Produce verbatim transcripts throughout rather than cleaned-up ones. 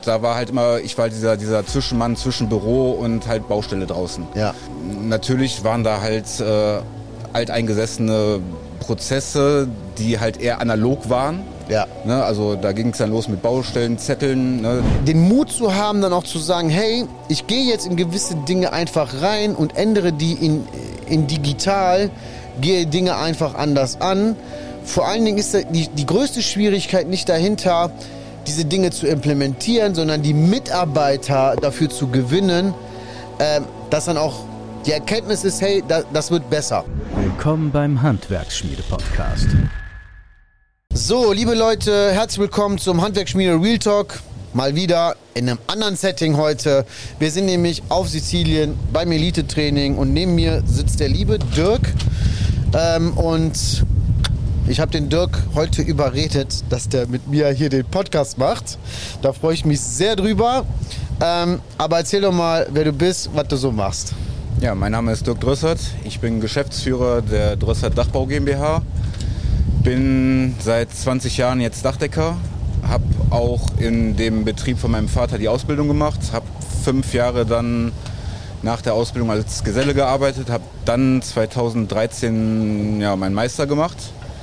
Da war halt immer, ich war dieser, dieser Zwischenmann zwischen Büro und halt Baustelle draußen. Ja. Natürlich waren da halt äh, alteingesessene Prozesse, die halt eher analog waren. Ja. Ne, also da ging es dann los mit Baustellen, Zetteln. Ne. Den Mut zu haben, dann auch zu sagen, hey, ich gehe jetzt in gewisse Dinge einfach rein und ändere die in, in digital, gehe Dinge einfach anders an. Vor allen Dingen ist die, die größte Schwierigkeit nicht dahinter, diese Dinge zu implementieren, sondern die Mitarbeiter dafür zu gewinnen, äh, dass dann auch die Erkenntnis ist, hey, da, das wird besser. Willkommen beim Handwerksschmiede-Podcast. So, liebe Leute, herzlich willkommen zum Handwerksschmiede Real Talk. Mal wieder in einem anderen Setting heute. Wir sind nämlich auf Sizilien beim Elite-Training und neben mir sitzt der liebe Dirk. Ähm, und ich habe den Dirk heute überredet, dass der mit mir hier den Podcast macht. Da freue ich mich sehr drüber. Ähm, aber erzähl doch mal, wer du bist, was du so machst. Ja, mein Name ist Dirk Drössert. Ich bin Geschäftsführer der Drössert Dachbau GmbH. Bin seit zwanzig Jahren jetzt Dachdecker. Habe auch in dem Betrieb von meinem Vater die Ausbildung gemacht. Habe fünf Jahre dann nach der Ausbildung als Geselle gearbeitet. Habe dann zweitausenddreizehn ja, meinen Meister gemacht.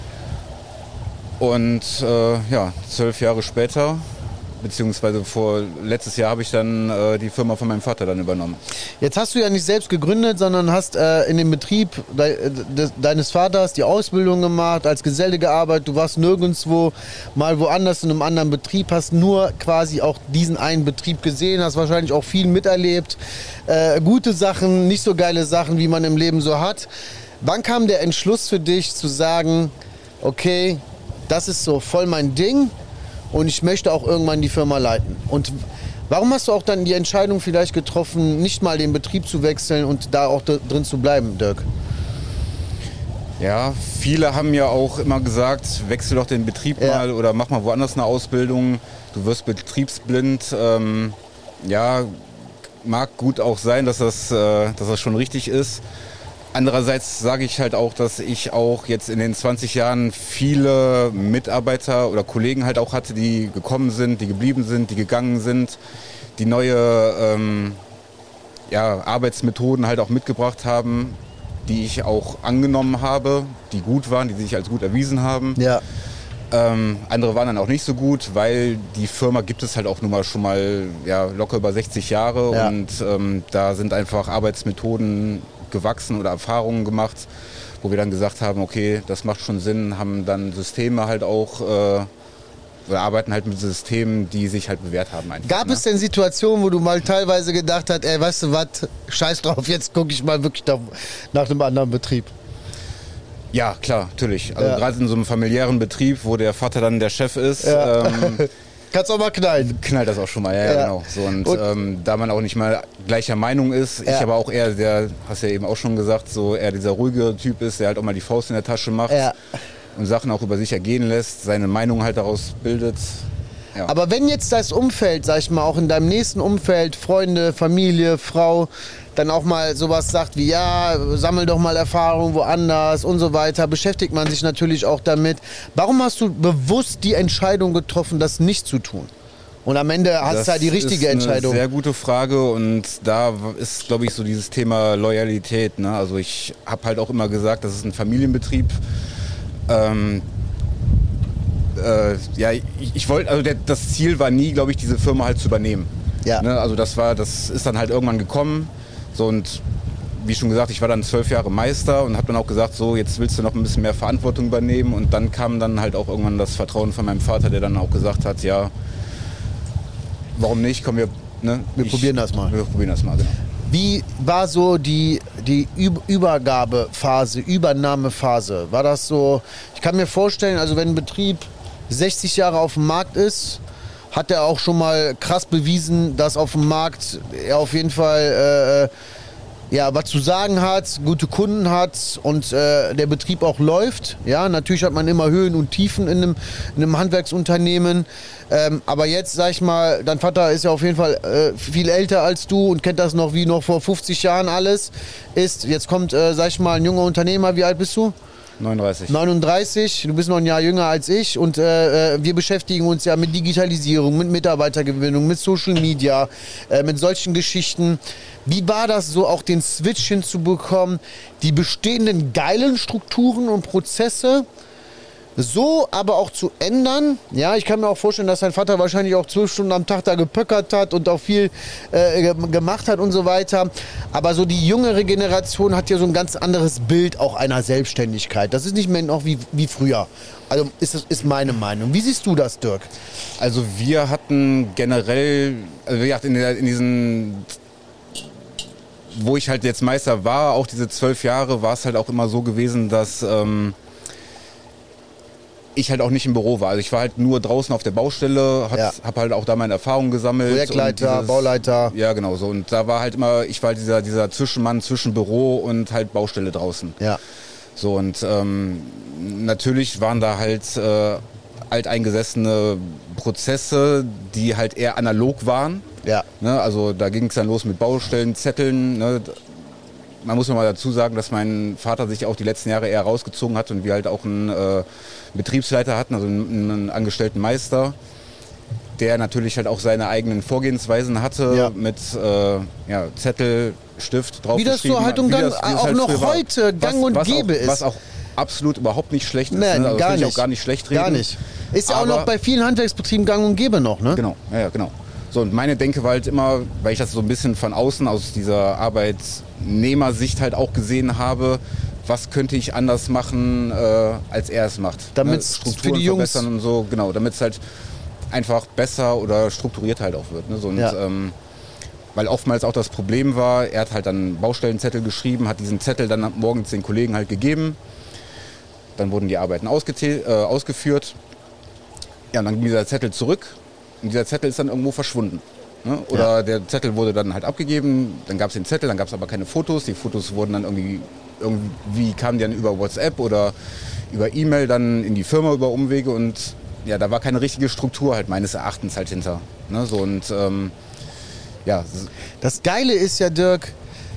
Und äh, ja, zwölf Jahre später, beziehungsweise vor letztes Jahr, habe ich dann äh, die Firma von meinem Vater dann übernommen. Jetzt hast du ja nicht selbst gegründet, sondern hast äh, in dem Betrieb de, de, deines Vaters die Ausbildung gemacht, als Geselle gearbeitet. Du warst nirgendwo mal woanders in einem anderen Betrieb, hast nur quasi auch diesen einen Betrieb gesehen, hast wahrscheinlich auch viel miterlebt. Äh, gute Sachen, nicht so geile Sachen, wie man im Leben so hat. Wann kam der Entschluss für dich zu sagen, okay, das ist so voll mein Ding und ich möchte auch irgendwann die Firma leiten? Und warum hast du auch dann die Entscheidung vielleicht getroffen, nicht mal den Betrieb zu wechseln und da auch drin zu bleiben, Dirk? Ja, viele haben ja auch immer gesagt, wechsel doch den Betrieb Ja. mal oder mach mal woanders eine Ausbildung. Du wirst betriebsblind. Ähm, ja, mag gut auch sein, dass das, äh, dass das schon richtig ist. Andererseits sage ich halt auch, dass ich auch jetzt in den zwanzig Jahren viele Mitarbeiter oder Kollegen halt auch hatte, die gekommen sind, die geblieben sind, die gegangen sind, die neue ähm, ja, Arbeitsmethoden halt auch mitgebracht haben, die ich auch angenommen habe, die gut waren, die sich als gut erwiesen haben. Ja. Ähm, andere waren dann auch nicht so gut, weil die Firma gibt es halt auch nun mal schon mal ja, locker über sechzig Jahre Ja. und ähm, da sind einfach Arbeitsmethoden gewachsen oder Erfahrungen gemacht, wo wir dann gesagt haben, okay, das macht schon Sinn, haben dann Systeme halt auch, äh, oder arbeiten halt mit Systemen, die sich halt bewährt haben einfach. Gab ne? es denn Situationen, wo du mal teilweise gedacht hast, ey, weißt du was, scheiß drauf, jetzt gucke ich mal wirklich nach, nach einem anderen Betrieb? Ja, klar, natürlich. Also Ja. gerade in so einem familiären Betrieb, wo der Vater dann der Chef ist, Ja. ähm, Kannst auch mal knallen. knallt das auch schon mal, ja, ja. Ja. genau. So, und Und- ähm, da man auch nicht mal gleicher Meinung ist, Ja. ich aber auch eher der, hast ja eben auch schon gesagt, so eher dieser ruhige Typ ist, der halt auch mal die Faust in der Tasche macht Ja. und Sachen auch über sich ergehen lässt, seine Meinung halt daraus bildet. Ja. Aber wenn jetzt das Umfeld, sag ich mal, auch in deinem nächsten Umfeld, Freunde, Familie, Frau, dann auch mal sowas sagt wie, ja, sammel doch mal Erfahrung woanders und so weiter, beschäftigt man sich natürlich auch damit. Warum hast du bewusst die Entscheidung getroffen, das nicht zu tun? Und am Ende hast du halt die richtige ist Entscheidung. Eine sehr gute Frage und da ist, glaube ich, so dieses Thema Loyalität. Ne? Also ich habe halt auch immer gesagt, das ist ein Familienbetrieb. Ähm, äh, ja, ich, ich wollte, also der, das Ziel war nie, glaube ich, diese Firma halt zu übernehmen. Ja. Ne? Also das war, das ist dann halt irgendwann gekommen. So, und wie schon gesagt, ich war dann zwölf Jahre Meister und habe dann auch gesagt, so jetzt willst du noch ein bisschen mehr Verantwortung übernehmen. Und dann kam dann halt auch irgendwann das Vertrauen von meinem Vater, der dann auch gesagt hat, ja, warum nicht? Komm, wir, ne, Wir ich, probieren das mal. Wir probieren das mal, genau. Wie war so die, die Üb- Übergabephase, Übernahmephase? War das so, ich kann mir vorstellen, also wenn ein Betrieb sechzig Jahre auf dem Markt ist, hat er auch schon mal krass bewiesen, dass auf dem Markt er auf jeden Fall äh, ja, was zu sagen hat, gute Kunden hat und äh, der Betrieb auch läuft. Ja, natürlich hat man immer Höhen und Tiefen in einem, in einem Handwerksunternehmen. Ähm, aber jetzt, sag ich mal, dein Vater ist ja auf jeden Fall äh, viel älter als du und kennt das noch wie noch vor fünfzig Jahren alles. Ist, jetzt kommt, äh, sag ich mal, ein junger Unternehmer. Wie alt bist du? neununddreißig. neununddreißig, du bist noch ein Jahr jünger als ich und äh, wir beschäftigen uns ja mit Digitalisierung, mit Mitarbeitergewinnung, mit Social Media, äh, mit solchen Geschichten. Wie war das so, auch den Switch hinzubekommen, die bestehenden geilen Strukturen und Prozesse so aber auch zu ändern? Ja, ich kann mir auch vorstellen, dass dein Vater wahrscheinlich auch zwölf Stunden am Tag da gepöckert hat und auch viel äh, gemacht hat und so weiter. Aber so die jüngere Generation hat ja so ein ganz anderes Bild auch einer Selbstständigkeit. Das ist nicht mehr noch wie, wie früher. Also ist, das ist meine Meinung. Wie siehst du das, Dirk? Also wir hatten generell, also wie gesagt, in, der, in diesen, wo ich halt jetzt Meister war, auch diese zwölf Jahre, war es halt auch immer so gewesen, dass ähm, ich halt auch nicht im Büro war. Also ich war halt nur draußen auf der Baustelle, hab, ja. hab halt auch da meine Erfahrungen gesammelt. Projektleiter, dieses, Bauleiter. Ja, genau so. Und da war halt immer, ich war halt dieser, dieser Zwischenmann zwischen Büro und halt Baustelle draußen. Ja. So und ähm, natürlich waren da halt äh, alteingesessene Prozesse, die halt eher analog waren. Ja. Ne? Also da ging es dann los mit Baustellen, Zetteln. Ne? Man muss noch mal dazu sagen, dass mein Vater sich auch die letzten Jahre eher rausgezogen hat und wir halt auch einen äh, Betriebsleiter hatten, also einen, einen angestellten Meister, der natürlich halt auch seine eigenen Vorgehensweisen hatte, ja. mit äh, ja, Zettel, Stift drauf. Wie das so halt und gang, auch halt noch heute gang was, und was gäbe auch, ist. Was auch absolut überhaupt nicht schlecht ist. Nein, ne? Also gar das will ich nicht. auch gar nicht schlecht reden. Gar nicht. Ist ja auch noch bei vielen Handwerksbetrieben gang und gäbe noch, ne? Genau, ja, ja, genau. So, und meine Denke war halt immer, weil ich das so ein bisschen von außen aus dieser Arbeitnehmersicht halt auch gesehen habe, was könnte ich anders machen, äh, als er es macht. Damit es ne? für die Jungs verbessern und so, genau, damit es halt einfach besser oder strukturiert halt auch wird. Ne? So, und, ja. ähm, weil oftmals auch das Problem war, er hat halt dann Baustellenzettel geschrieben, hat diesen Zettel dann morgens den Kollegen halt gegeben. Dann wurden die Arbeiten ausgete- äh, ausgeführt. Ja, und dann ging dieser Zettel zurück. Und dieser Zettel ist dann irgendwo verschwunden. Ne? Oder ja. der Zettel wurde dann halt abgegeben, dann gab es den Zettel, dann gab es aber keine Fotos. Die Fotos wurden dann irgendwie, irgendwie kamen die dann über WhatsApp oder über E-Mail dann in die Firma über Umwege. Und ja, da war keine richtige Struktur halt meines Erachtens halt hinter. Ne? So, und ähm, ja. Das Geile ist ja, Dirk,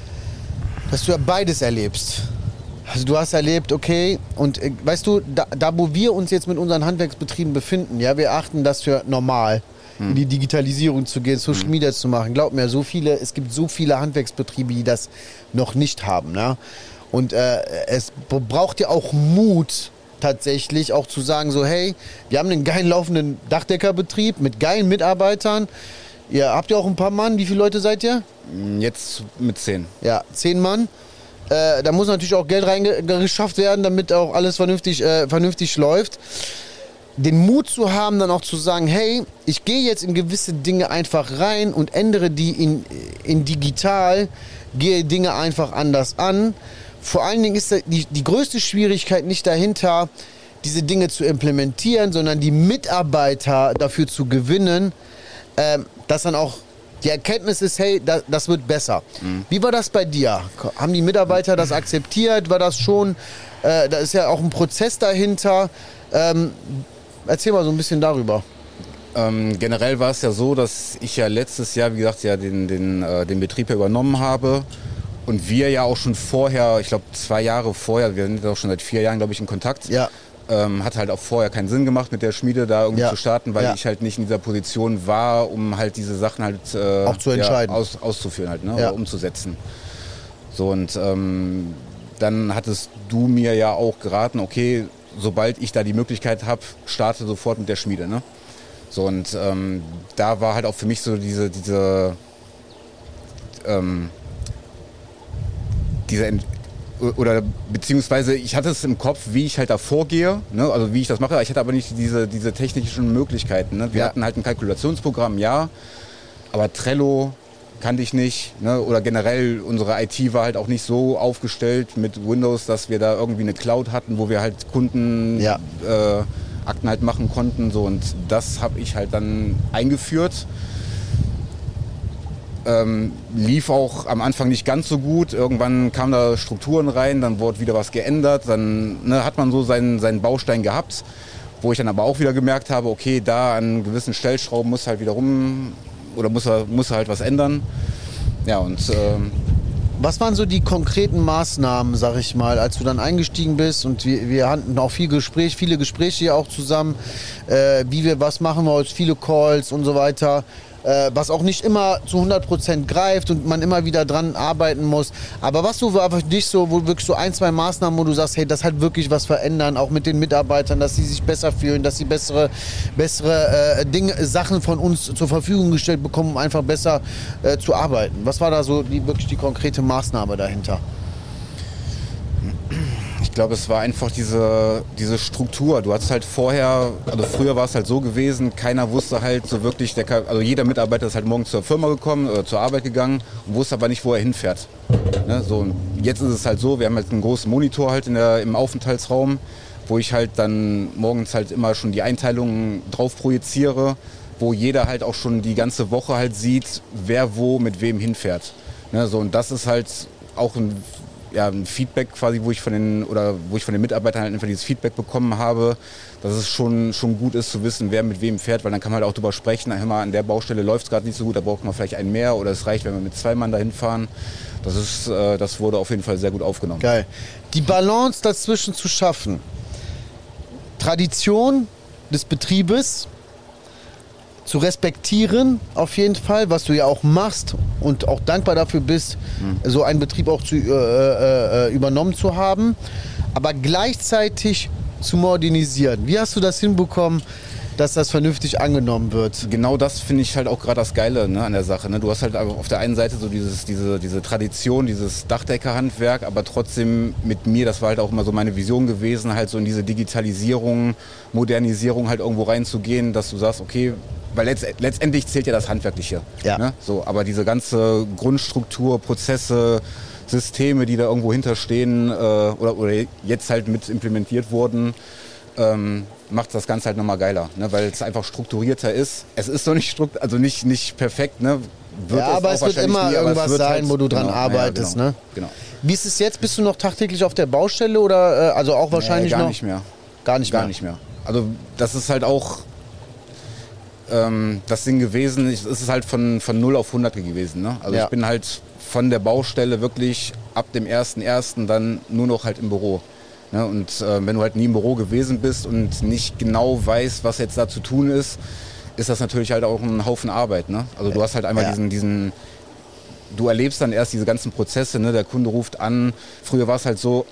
dass du ja beides erlebst. Also du hast erlebt, okay, und äh, weißt du, da, da wo wir uns jetzt mit unseren Handwerksbetrieben befinden, ja, wir achten das für normal, hm. in die Digitalisierung zu gehen, Social hm. Media zu machen. Glaub mir, so viele, es gibt so viele Handwerksbetriebe, die das noch nicht haben. Ne? Und äh, es braucht ja auch Mut, tatsächlich auch zu sagen, so hey, wir haben einen geilen laufenden Dachdeckerbetrieb mit geilen Mitarbeitern. Ihr habt ja auch ein paar Mann, wie viele Leute seid ihr? Jetzt mit zehn. Ja, zehn Mann. Äh, da muss natürlich auch Geld reingeschafft werden, damit auch alles vernünftig, äh, vernünftig läuft. Den Mut zu haben, dann auch zu sagen, hey, ich gehe jetzt in gewisse Dinge einfach rein und ändere die in, in digital, gehe Dinge einfach anders an. Vor allen Dingen ist die, die größte Schwierigkeit nicht dahinter, diese Dinge zu implementieren, sondern die Mitarbeiter dafür zu gewinnen, äh, dass dann auch die Erkenntnis ist, hey, das, das wird besser. Mhm. Wie war das bei dir? Haben die Mitarbeiter das akzeptiert? War das schon, äh, da ist ja auch ein Prozess dahinter. Ähm, erzähl mal so ein bisschen darüber. Ähm, generell war es ja so, dass ich ja letztes Jahr, wie gesagt, ja den, den, äh, den Betrieb ja übernommen habe. Und wir ja auch schon vorher, ich glaube zwei Jahre vorher, wir sind ja auch schon seit vier Jahren, glaube ich, in Kontakt. Ja. Ähm, hat halt auch vorher keinen Sinn gemacht, mit der Schmiede da irgendwie ja. zu starten, weil ja. ich halt nicht in dieser Position war, um halt diese Sachen halt äh, auch zu entscheiden. Ja, aus, auszuführen halt, ne? Ja. Oder umzusetzen. So, und ähm, dann hattest du mir ja auch geraten, okay, sobald ich da die Möglichkeit habe, starte sofort mit der Schmiede. Ne? So, und ähm, da war halt auch für mich so diese, diese, ähm, diese Ent- oder beziehungsweise ich hatte es im Kopf, wie ich halt da vorgehe, ne? Also wie ich das mache. Ich hatte aber nicht diese, diese technischen Möglichkeiten. Ne? Wir ja. hatten halt ein Kalkulationsprogramm, ja, aber Trello kannte ich nicht. Ne? Oder generell unsere I T war halt auch nicht so aufgestellt mit Windows, dass wir da irgendwie eine Cloud hatten, wo wir halt Kunden ja. äh, Akten halt machen konnten. So. Und das habe ich halt dann eingeführt. Ähm, lief auch am Anfang nicht ganz so gut. Irgendwann kamen da Strukturen rein, dann wurde wieder was geändert. Dann ne, hat man so seinen, seinen Baustein gehabt, wo ich dann aber auch wieder gemerkt habe, okay, da an gewissen Stellschrauben muss halt wieder rum oder muss er, muss er halt was ändern. Ja, und ähm, Was waren so die konkreten Maßnahmen, sag ich mal, als du dann eingestiegen bist und wir, wir hatten auch viel Gespräch, viele Gespräche hier auch zusammen, äh, wie wir was machen wollen, viele Calls und so weiter, äh, was auch nicht immer zu hundert Prozent greift und man immer wieder dran arbeiten muss. Aber was so war für dich so, wo wirklich so ein, zwei Maßnahmen, wo du sagst, hey, das hat wirklich was verändern, auch mit den Mitarbeitern, dass sie sich besser fühlen, dass sie bessere, bessere äh, Dinge, Sachen von uns zur Verfügung gestellt bekommen, um einfach besser äh, zu arbeiten. Was war da so die, wirklich die konkrete Maßnahme dahinter? Ich glaube, es war einfach diese, diese Struktur. Du hattest halt vorher, also früher war es halt so gewesen, keiner wusste halt so wirklich, der, also jeder Mitarbeiter ist halt morgens zur Firma gekommen oder zur Arbeit gegangen und wusste aber nicht, wo er hinfährt. Ne, so, jetzt ist es halt so, wir haben halt einen großen Monitor halt in der, im Aufenthaltsraum, wo ich halt dann morgens halt immer schon die Einteilungen drauf projiziere, wo jeder halt auch schon die ganze Woche halt sieht, wer wo mit wem hinfährt. Ne, so, und das ist halt auch ein Ja, ein Feedback quasi, wo ich von den oder wo ich von den Mitarbeitern halt einfach dieses Feedback bekommen habe, dass es schon, schon gut ist zu wissen, wer mit wem fährt, weil dann kann man halt auch drüber sprechen, hör mal, an der Baustelle läuft es gerade nicht so gut, da braucht man vielleicht einen mehr oder es reicht, wenn wir mit zwei Mann dahin fahren. Das ist, äh, das wurde auf jeden Fall sehr gut aufgenommen. Geil. Die Balance dazwischen zu schaffen. Tradition des Betriebes zu respektieren, auf jeden Fall, was du ja auch machst und auch dankbar dafür bist, mhm. so einen Betrieb auch zu, äh, äh, übernommen zu haben, aber gleichzeitig zu modernisieren. Wie hast du das hinbekommen, dass das vernünftig angenommen wird? Genau das finde ich halt auch gerade das Geile, ne, an der Sache. Ne? Du hast halt auf der einen Seite so dieses, diese, diese Tradition, dieses Dachdeckerhandwerk, aber trotzdem mit mir, das war halt auch immer so meine Vision gewesen, halt so in diese Digitalisierung, Modernisierung halt irgendwo reinzugehen, dass du sagst, okay, weil letzt, letztendlich zählt ja das Handwerkliche. Ja. Ne? So, aber diese ganze Grundstruktur, Prozesse, Systeme, die da irgendwo hinterstehen äh, oder, oder jetzt halt mit implementiert wurden, ähm, macht das Ganze halt nochmal geiler, ne? Weil es einfach strukturierter ist. Es ist noch nicht strukt, also nicht, nicht perfekt, ne? Wird ja, es aber es wird immer nie, irgendwas wird sein, halt, wo du dran genau, arbeitest. Ja, genau, ne? genau. Wie ist es jetzt? Bist du noch tagtäglich auf der Baustelle oder äh, also auch wahrscheinlich nee, gar noch? nicht mehr. Gar nicht gar mehr. nicht mehr. Also das ist halt auch ähm, das Ding gewesen. Es ist halt von, von null auf hundert gewesen. Ne? Also ja. ich bin halt von der Baustelle wirklich ab dem ersten ersten dann nur noch halt im Büro. Ne, und äh, wenn du halt nie im Büro gewesen bist und nicht genau weißt, was jetzt da zu tun ist, ist das natürlich halt auch ein Haufen Arbeit. Ne? Also du hast halt einmal ja. diesen, diesen, du erlebst dann erst diese ganzen Prozesse, ne? Der Kunde ruft an. Früher war es halt so,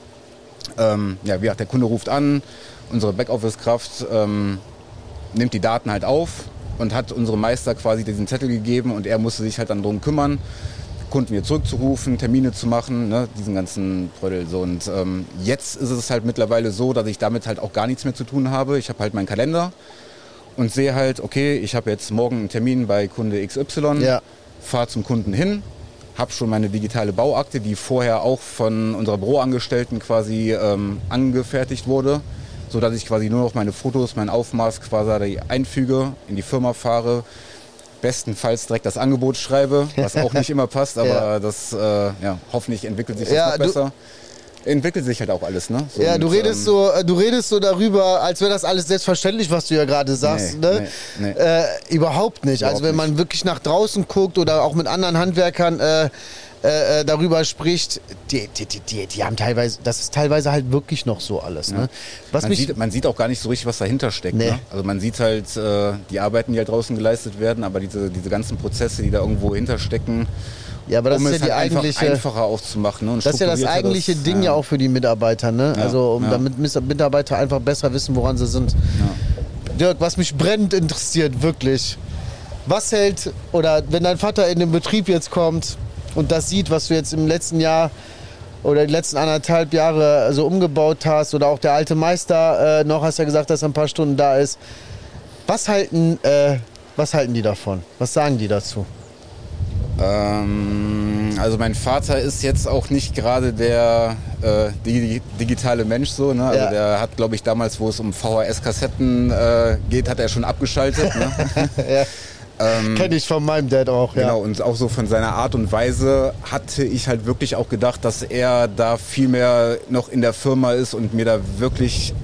ähm, ja, wie gesagt, der Kunde ruft an, unsere Backoffice-Kraft ähm, nimmt die Daten halt auf und hat unserem Meister quasi diesen Zettel gegeben und er musste sich halt dann drum kümmern, Kunden wieder zurückzurufen, Termine zu machen, ne, diesen ganzen Brödel. So. Und ähm, jetzt ist es halt mittlerweile so, dass ich damit halt auch gar nichts mehr zu tun habe. Ich habe halt meinen Kalender und sehe halt, okay, ich habe jetzt morgen einen Termin bei Kunde X Y, ja. fahre zum Kunden hin, habe schon meine digitale Bauakte, die vorher auch von unserer Büroangestellten quasi ähm, angefertigt wurde, sodass ich quasi nur noch meine Fotos, mein Aufmaß quasi einfüge, in die Firma fahre, bestenfalls direkt das Angebot schreibe, was auch nicht immer passt, aber ja. das äh, ja, hoffentlich entwickelt sich das ja, noch besser. Entwickelt sich halt auch alles, ne? So, ja, du und, redest ähm, so, du redest so darüber, als wäre das alles selbstverständlich, was du ja gerade sagst, nee, ne? Nee, nee. Äh, überhaupt nicht. Überhaupt also wenn man nicht. wirklich nach draußen guckt oder auch mit anderen Handwerkern äh, äh, darüber spricht, die, die, die, die, die haben teilweise, das ist teilweise halt wirklich noch so alles, ja. ne? Was man, mich sieht, man sieht auch gar nicht so richtig, was dahinter steckt. Nee. Ne? Also man sieht halt äh, die Arbeiten, die halt draußen geleistet werden, aber diese, diese ganzen Prozesse, die da irgendwo hinterstecken, ja, aber das um ist es ja die halt eigentliche, einfach einfacher aufzumachen. Ne? Und das ist ja das eigentliche das, Ding ja. ja auch für die Mitarbeiter, ne? Ja, also um, ja. damit Mitarbeiter einfach besser wissen, woran sie sind. Ja. Dirk, was mich brennend interessiert, wirklich. Was hält, oder wenn dein Vater in den Betrieb jetzt kommt und das sieht, was du jetzt im letzten Jahr oder die letzten anderthalb Jahre so umgebaut hast, oder auch der alte Meister äh, noch, hast ja gesagt, dass er ein paar Stunden da ist. Was halten, äh, was halten die davon? Was sagen die dazu? Ähm, also mein Vater ist jetzt auch nicht gerade der äh, die, digitale Mensch so, ne? Also ja. der hat, glaube ich, damals, wo es um V H S-Kassetten äh, geht, hat er schon abgeschaltet. Ne? ja. ähm, Kenn ich von meinem Dad auch, ja. Genau, und auch so von seiner Art und Weise hatte ich halt wirklich auch gedacht, dass er da viel mehr noch in der Firma ist und mir da wirklich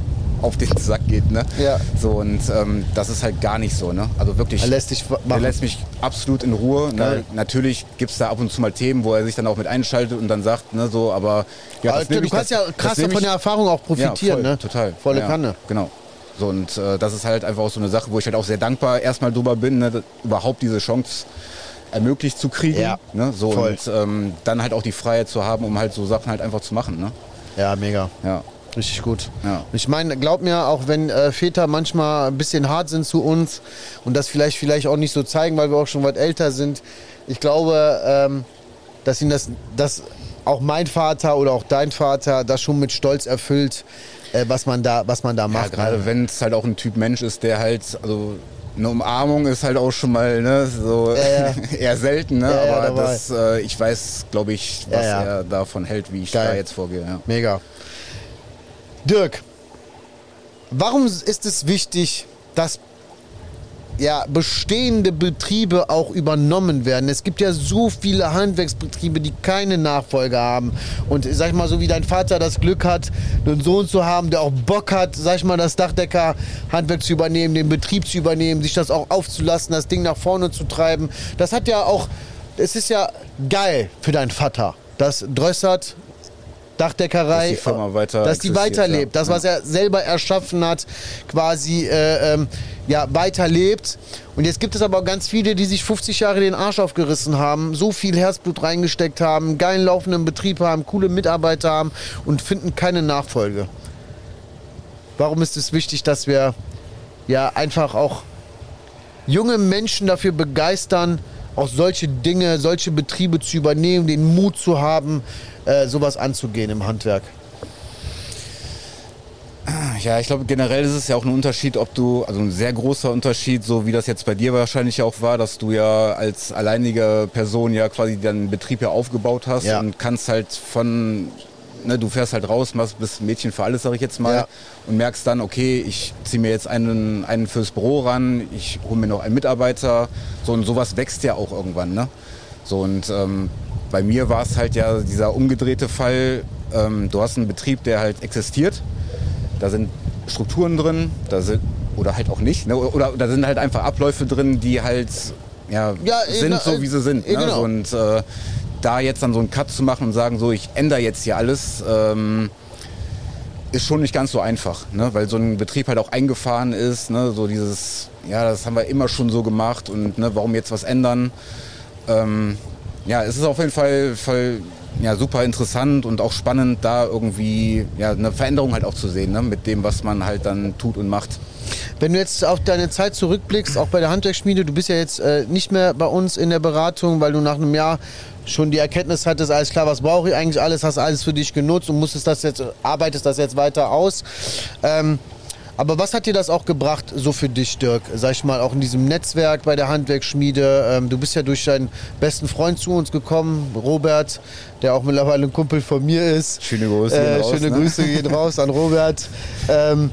auf den Sack geht. Ne? Ja. So, und ähm, das ist halt gar nicht so. Ne? Also wirklich, Er lässt dich machen. er lässt mich absolut in Ruhe. Ne? Natürlich gibt es da ab und zu mal Themen, wo er sich dann auch mit einschaltet und dann sagt, ne, so, aber ja, das du nehme ich, kannst das, ja krass das nehme von ich, der Erfahrung auch profitieren, ja, voll, ne? Total. Volle ja, Kanne. Genau. So, und äh, das ist halt einfach auch so eine Sache, wo ich halt auch sehr dankbar erstmal drüber bin, ne, überhaupt diese Chance ermöglicht zu kriegen. Ja, ne, so, voll. und ähm, dann halt auch die Freiheit zu haben, um halt so Sachen halt einfach zu machen. Ne? Ja, mega. Ja. Richtig gut. Ja. Ich meine, glaub mir, auch wenn äh, Väter manchmal ein bisschen hart sind zu uns und das vielleicht, vielleicht auch nicht so zeigen, weil wir auch schon weit älter sind, ich glaube, ähm, dass ihn das, dass auch mein Vater oder auch dein Vater das schon mit Stolz erfüllt, äh, was man da, was man da Ja, macht. gerade ne? wenn es halt auch ein Typ Mensch ist, der halt, also eine Umarmung ist halt auch schon mal ne, so Ja, ja. eher selten, ne? Ja, ja, aber dabei. das, äh, ich weiß, glaube ich, was Ja, ja. er davon hält, wie ich Geil. da jetzt vorgehe. Ja. Mega. Dirk, warum ist es wichtig, dass ja, bestehende Betriebe auch übernommen werden? Es gibt ja so viele Handwerksbetriebe, die keine Nachfolger haben. Und sag ich mal, so wie dein Vater das Glück hat, einen Sohn zu haben, der auch Bock hat, sag ich mal, das Dachdecker-Handwerk zu übernehmen, den Betrieb zu übernehmen, sich das auch aufzulassen, das Ding nach vorne zu treiben. Das hat ja auch, es ist ja geil für deinen Vater, dass Drössert Dachdeckerei, Dass die Firma weiter dass die existiert, weiterlebt, ja. das, was er selber erschaffen hat, quasi äh, ähm, ja, weiterlebt. Und jetzt gibt es aber auch ganz viele, die sich fünfzig Jahre den Arsch aufgerissen haben, so viel Herzblut reingesteckt haben, einen geilen laufenden Betrieb haben, coole Mitarbeiter haben und finden keine Nachfolge. Warum ist es wichtig, dass wir ja einfach auch junge Menschen dafür begeistern, auch solche Dinge, solche Betriebe zu übernehmen, den Mut zu haben, äh, sowas anzugehen im Handwerk? Ja, ich glaube, generell ist es ja auch ein Unterschied, ob du, also ein sehr großer Unterschied, so wie das jetzt bei dir wahrscheinlich auch war, dass du ja als alleinige Person ja quasi deinen Betrieb ja aufgebaut hast Ja. und kannst halt von, ne, du fährst halt raus, machst, bist Mädchen für alles, sag ich jetzt mal, Ja. und merkst dann, okay, ich ziehe mir jetzt einen, einen fürs Büro ran, ich hole mir noch einen Mitarbeiter, so, und sowas wächst ja auch irgendwann, ne? So, und ähm, bei mir war es halt ja dieser umgedrehte Fall, ähm, du hast einen Betrieb, der halt existiert. Da sind Strukturen drin, da sind, oder halt auch nicht, ne? oder da sind halt einfach Abläufe drin, die halt ja, Ja, sind äh, so, wie sie sind. äh, Ne? genau. So, und äh, da jetzt dann so einen Cut zu machen und sagen, so, ich ändere jetzt hier alles, ähm, ist schon nicht ganz so einfach, ne? Weil so ein Betrieb halt auch eingefahren ist, ne? So dieses, ja, das haben wir immer schon so gemacht und ne, warum jetzt was ändern? Ähm, ja, es ist auf jeden Fall, Fall ja, super interessant und auch spannend, da irgendwie ja, eine Veränderung halt auch zu sehen, ne? Mit dem, was man halt dann tut und macht. Wenn du jetzt auf deine Zeit zurückblickst, auch bei der Handwerksschmiede, du bist ja jetzt äh, nicht mehr bei uns in der Beratung, weil du nach einem Jahr schon die Erkenntnis hattest, alles klar, was brauche ich eigentlich alles, hast alles für dich genutzt und musstest das jetzt, arbeitest das jetzt weiter aus. Ähm, aber was hat dir das auch gebracht, so für dich, Dirk? Sag ich mal, auch in diesem Netzwerk bei der Handwerksschmiede. Ähm, du bist ja durch deinen besten Freund zu uns gekommen, Robert, der auch mittlerweile ein Kumpel von mir ist. Schöne Grüße gehen Äh, raus, schöne ne? Grüße gehen raus an Robert. Ähm,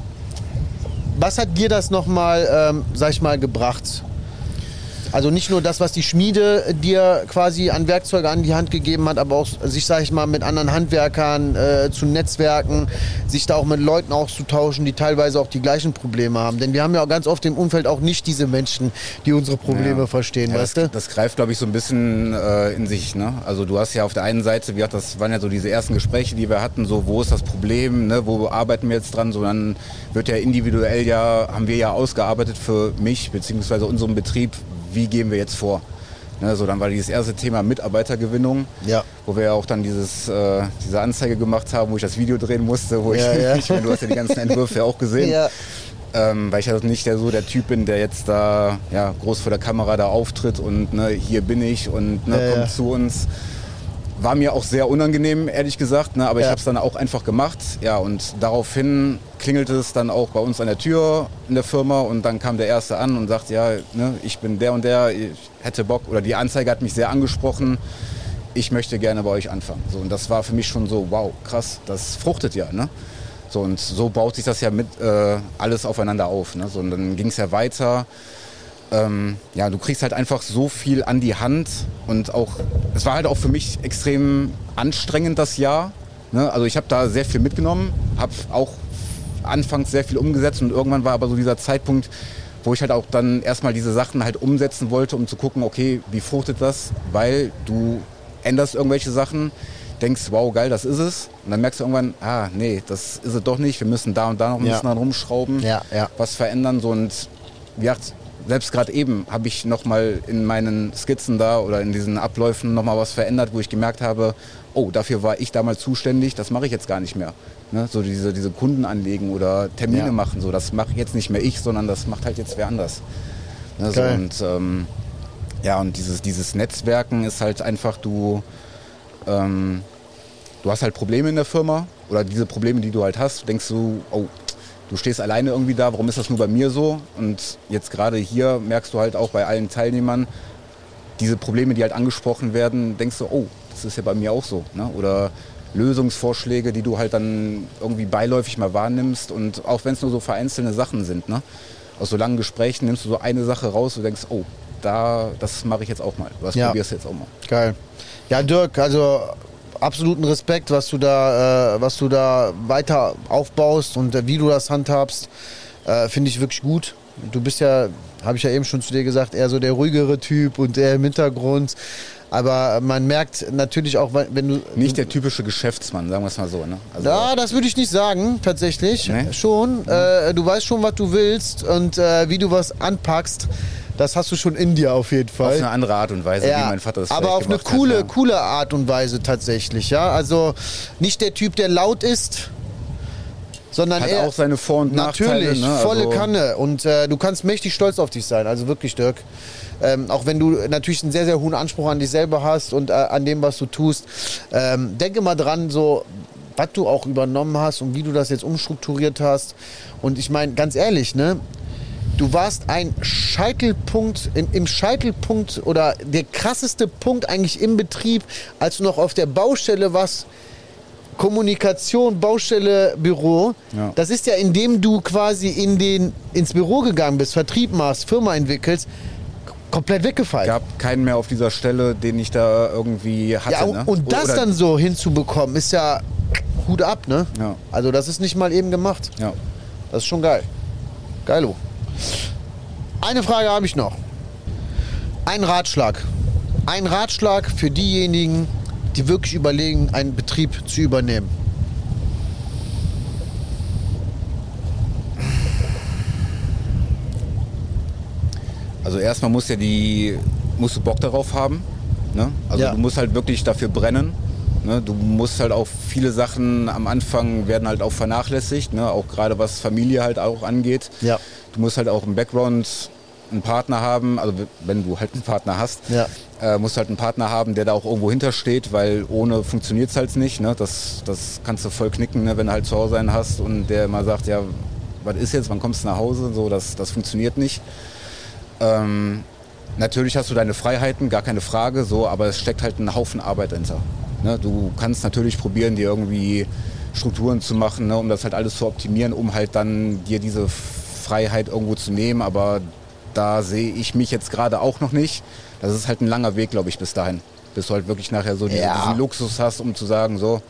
was hat dir das nochmal, ähm, sag ich mal, gebracht? Also nicht nur das, was die Schmiede dir quasi an Werkzeuge an die Hand gegeben hat, aber auch sich, sag ich mal, mit anderen Handwerkern äh, zu netzwerken, sich da auch mit Leuten auszutauschen, die teilweise auch die gleichen Probleme haben. Denn wir haben ja auch ganz oft im Umfeld auch nicht diese Menschen, die unsere Probleme Ja. verstehen, Ja, weißt das, du? das greift, glaube ich, so ein bisschen äh, in sich. Ne? Also du hast ja auf der einen Seite, wie gesagt, das waren ja so diese ersten Gespräche, die wir hatten, so wo ist das Problem, ne? Wo arbeiten wir jetzt dran, so dann wird ja individuell ja, haben wir ja ausgearbeitet für mich beziehungsweise unseren Betrieb, wie gehen wir jetzt vor. Ne? So dann war dieses erste Thema Mitarbeitergewinnung, Ja. wo wir ja auch dann dieses, äh, diese Anzeige gemacht haben, wo ich das Video drehen musste, wo Ja, ich, ja. ich meine, du hast ja die ganzen Entwürfe ja auch gesehen. Ja. Ähm, weil ich halt nicht der, so der Typ bin, der jetzt da ja, groß vor der Kamera da auftritt und ne, hier bin ich und ne, Ja, kommt ja. zu uns. War mir auch sehr unangenehm, ehrlich gesagt, ne, aber Ja. ich habe es dann auch einfach gemacht. Ja, und daraufhin klingelte es dann auch bei uns an der Tür in der Firma und dann kam der Erste an und sagt, ja, ne, ich bin der und der, ich hätte Bock, oder die Anzeige hat mich sehr angesprochen, ich möchte gerne bei euch anfangen. So, und das war für mich schon so, wow, krass, das fruchtet ja, ne? So, und so baut sich das ja mit äh, alles aufeinander auf. Ne? So, und dann ging es ja weiter. Ähm, ja, du kriegst halt einfach so viel an die Hand und auch, es war halt auch für mich extrem anstrengend das Jahr. Ne? Also ich habe da sehr viel mitgenommen, habe auch anfangs sehr viel umgesetzt und irgendwann war aber so dieser Zeitpunkt, wo ich halt auch dann erstmal diese Sachen halt umsetzen wollte, um zu gucken, okay, wie fruchtet das? Weil du änderst irgendwelche Sachen, denkst, wow, geil, das ist es. Und dann merkst du irgendwann, ah, nee, das ist es doch nicht. Wir müssen da und da noch ein Ja. bisschen dran rumschrauben, Ja, ja. was verändern. So, und wie gesagt, selbst gerade eben habe ich nochmal in meinen Skizzen da oder in diesen Abläufen nochmal was verändert, wo ich gemerkt habe, oh, dafür war ich damals zuständig, das mache ich jetzt gar nicht mehr. Ne? So diese, diese Kunden anlegen oder Termine Ja. machen, so, das mache jetzt nicht mehr ich, sondern das macht halt jetzt wer anders. Ne? So, Geil. und ähm, ja, und dieses, dieses Netzwerken ist halt einfach, du, ähm, du hast halt Probleme in der Firma oder diese Probleme, die du halt hast, denkst du, oh, du stehst alleine irgendwie da, warum ist das nur bei mir so? Und jetzt gerade hier merkst du halt auch bei allen Teilnehmern, diese Probleme, die halt angesprochen werden, denkst du, oh, das ist ja bei mir auch so. Ne? Oder Lösungsvorschläge, die du halt dann irgendwie beiläufig mal wahrnimmst und auch wenn es nur so vereinzelte Sachen sind. Ne? Aus so langen Gesprächen nimmst du so eine Sache raus und denkst, oh, da, das mache ich jetzt auch mal. Das Ja. probierst du jetzt auch mal. Geil. Ja, Dirk, also absoluten Respekt, was du da, äh, was du da weiter aufbaust und äh, wie du das handhabst, äh, finde ich wirklich gut. Du bist ja, habe ich ja eben schon zu dir gesagt, eher so der ruhigere Typ und eher im Hintergrund. Aber man merkt natürlich auch, wenn du... Nicht der typische Geschäftsmann, sagen wir es mal so. Ne? Also, Ja, das würde ich nicht sagen, tatsächlich. Nee? Schon. Äh, du weißt schon, was du willst und äh, wie du was anpackst, das hast du schon in dir auf jeden Fall. auf eine andere Art und Weise, wie mein Vater das aber vielleicht auf eine gemacht coole, hat, ja. coole Art und Weise tatsächlich, ja. Also nicht der Typ, der laut ist, sondern Hat er auch seine Vor- und Nachteile. natürlich Ne? volle Also, Kanne und äh, du kannst mächtig stolz auf dich sein. Also wirklich, Dirk. Ähm, auch wenn du natürlich einen sehr, sehr hohen Anspruch an dich selber hast und äh, an dem, was du tust. Ähm, denke mal dran, so was du auch übernommen hast und wie du das jetzt umstrukturiert hast. Und ich meine, ganz ehrlich, ne? Du warst ein Scheitelpunkt, im, im Scheitelpunkt oder der krasseste Punkt eigentlich im Betrieb, als du noch auf der Baustelle warst. Kommunikation, Baustelle, Büro. Ja. Das ist ja, indem du quasi in den, ins Büro gegangen bist, Vertrieb machst, Firma entwickelst, komplett weggefallen. gab keinen mehr auf dieser Stelle, den ich da irgendwie hatte. Ja, ne? und das Oder- dann so hinzubekommen, ist ja Hut ab, ne? Ja. Also das ist nicht mal eben gemacht. Ja. Das ist schon geil. Geilo. Eine Frage habe ich noch. Ein Ratschlag. Ein Ratschlag für diejenigen, die wirklich überlegen, einen Betrieb zu übernehmen. Also erstmal muss ja die, musst du Bock darauf haben. Ne? Also Ja. du musst halt wirklich dafür brennen. Ne? Du musst halt auch viele Sachen am Anfang werden halt auch vernachlässigt, ne? Auch gerade was Familie halt auch angeht. Ja. Du musst halt auch im Background einen Partner haben, also wenn du halt einen Partner hast, Ja. äh, musst halt einen Partner haben, der da auch irgendwo hintersteht, weil ohne funktioniert es halt nicht. Ne? Das, das kannst du voll knicken, ne? Wenn du halt zu Hause einen hast und der immer sagt, ja, was ist jetzt, wann kommst du nach Hause? So, das, das funktioniert nicht. Ähm, natürlich hast du deine Freiheiten, gar keine Frage, so, aber es steckt halt ein Haufen Arbeit dahinter. Ne? Du kannst natürlich probieren, dir irgendwie Strukturen zu machen, ne, um das halt alles zu optimieren, um halt dann dir diese Freiheit irgendwo zu nehmen, aber da sehe ich mich jetzt gerade auch noch nicht. Das ist halt ein langer Weg, glaube ich, bis dahin. Bis du halt wirklich nachher so diese, Ja. diesen Luxus hast, um zu sagen, so,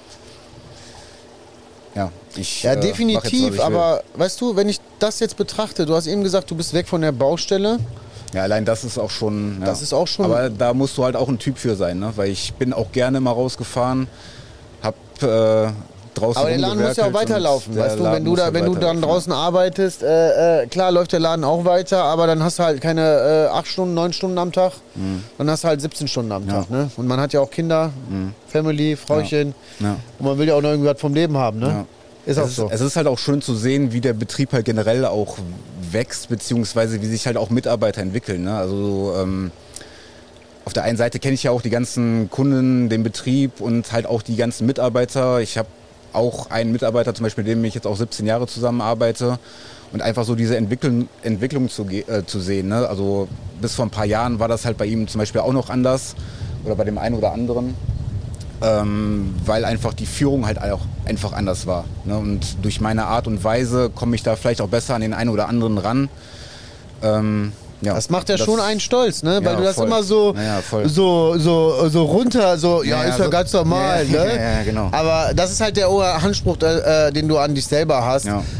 ja, ich Ja, äh, mach jetzt, definitiv, was ich will. aber weißt du, wenn ich das jetzt betrachte, du hast eben gesagt, du bist weg von der Baustelle. Ja, allein das ist auch schon... Ja. Das ist auch schon- Aber da musst du halt auch ein Typ für sein, ne? Weil ich bin auch gerne mal rausgefahren, hab äh, draußen Aber der Laden muss ja auch rumgewerkelt weiterlaufen, und der weißt du, Laden wenn du muss da, halt wenn du dann weiterlaufen. draußen arbeitest, äh, äh, klar läuft der Laden auch weiter, aber dann hast du halt keine äh, acht Stunden, neun Stunden am Tag, dann hast du halt siebzehn Stunden am Ja. Tag, ne? Und man hat ja auch Kinder, Family, Frauchen Ja. und man will ja auch noch irgendwie was vom Leben haben, ne? Ja. Ist auch es, so. ist, es ist halt auch schön zu sehen, wie der Betrieb halt generell auch wächst, beziehungsweise wie sich halt auch Mitarbeiter entwickeln. Ne? Also ähm, auf der einen Seite kenne ich ja auch die ganzen Kunden, den Betrieb und halt auch die ganzen Mitarbeiter. Ich habe auch einen Mitarbeiter zum Beispiel, mit dem ich jetzt auch siebzehn Jahre zusammenarbeite. Und einfach so diese Entwicklung, Entwicklung zu, ge- äh, zu sehen. Ne? Also bis vor ein paar Jahren war das halt bei ihm zum Beispiel auch noch anders. Oder bei dem einen oder anderen. Ähm, weil einfach die Führung halt auch einfach anders war. Ne? Und durch meine Art und Weise komme ich da vielleicht auch besser an den einen oder anderen ran. Ähm, ja, Das macht ja schon einen stolz, ne? Weil Ja, du das voll. immer so, Ja, ja, voll. so, so, so runter, so, ja, Ja, ja, ist ja so- ganz normal, Ja, ne? ja, ja, genau. Aber das ist halt der hohe Anspruch, äh, den du an dich selber hast. Ja.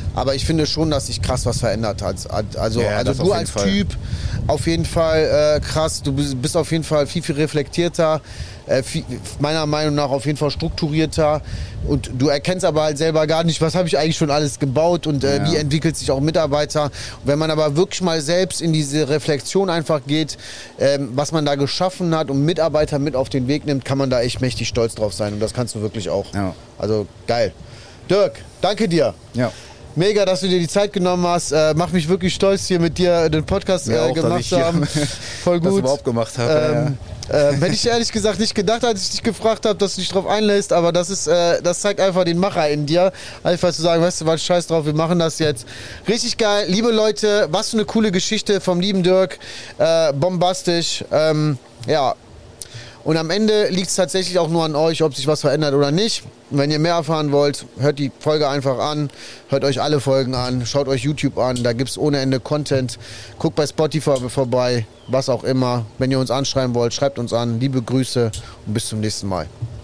Aber ich finde schon, dass sich krass was verändert hat. Also, Ja, also das du auf jeden als Fall. Typ auf jeden Fall äh, krass. Du bist bist auf jeden Fall viel, viel reflektierter. Äh, viel, meiner Meinung nach auf jeden Fall strukturierter. Und du erkennst aber halt selber gar nicht, was habe ich eigentlich schon alles gebaut und äh, Ja. wie entwickelt sich auch Mitarbeiter. Und wenn man aber wirklich mal selbst in diese Reflexion einfach geht, ähm, was man da geschaffen hat und Mitarbeiter mit auf den Weg nimmt, kann man da echt mächtig stolz drauf sein. Und das kannst du wirklich auch. Ja. Also geil. Dirk, danke dir. Ja. Mega, dass du dir die Zeit genommen hast. Äh, macht mich wirklich stolz, hier mit dir den Podcast Ja, äh, auch, dass gemacht ich zu hier haben. Voll das gut. überhaupt gemacht habe. Ähm, äh, hätte ich ehrlich gesagt nicht gedacht, als ich dich gefragt habe, dass du dich drauf einlässt, aber das ist, äh, das zeigt einfach den Macher in dir. Einfach zu sagen, weißt du was, scheiß drauf, wir machen das jetzt. Richtig geil. Liebe Leute, was für eine coole Geschichte vom lieben Dirk. Äh, bombastisch. Ähm, ja. Und am Ende liegt es tatsächlich auch nur an euch, ob sich was verändert oder nicht. Und wenn ihr mehr erfahren wollt, hört die Folge einfach an. Hört euch alle Folgen an. Schaut euch YouTube an. Da gibt es ohne Ende Content. Guckt bei Spotify vorbei. Was auch immer. Wenn ihr uns anschreiben wollt, schreibt uns an. Liebe Grüße und bis zum nächsten Mal.